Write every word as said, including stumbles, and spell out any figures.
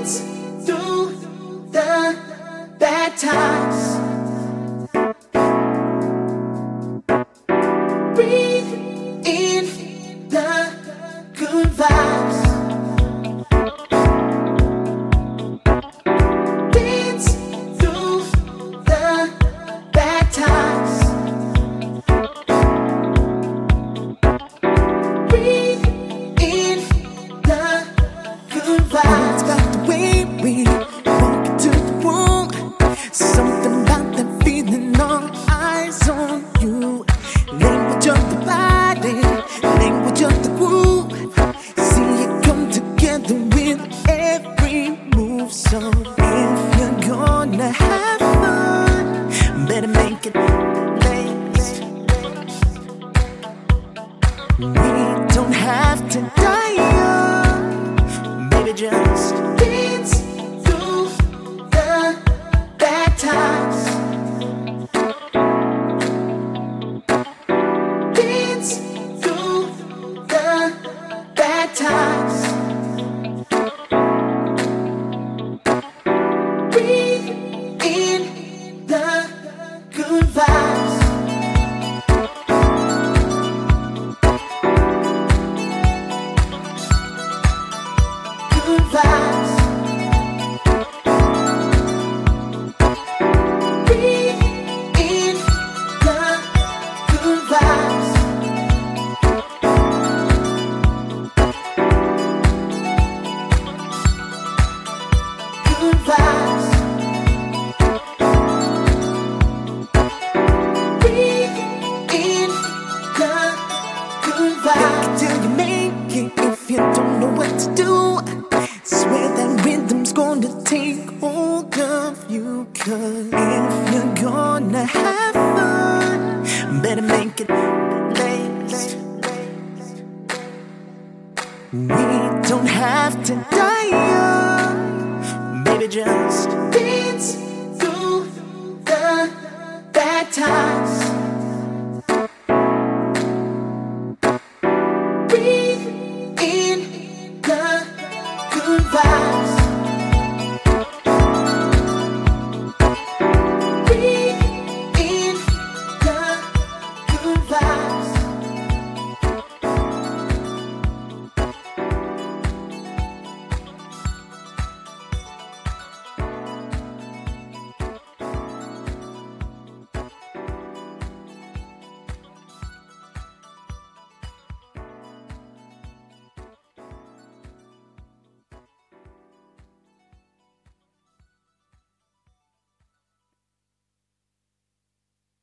dance through the bad times. Breathe in the good vibes. Dance through the bad times. Breathe in the good vibes. It's about the way we walk into the room. Something about that feeling, all eyes on you. Language of the body, language of the groove. See it come together with every move. So if you're gonna have fun, better make it last. We don't have to die young, baby, just dance through the bad times. Dance through the bad times. Breathe in the good vibes. Good vibes. Breathe in the good vibes. Good vibes. Breathe in the good vibes. Till you make it if you don't know what to do. Swear that rhythm's gonna take hold of you. Cause if you're gonna have fun, better make it last. We don't have to die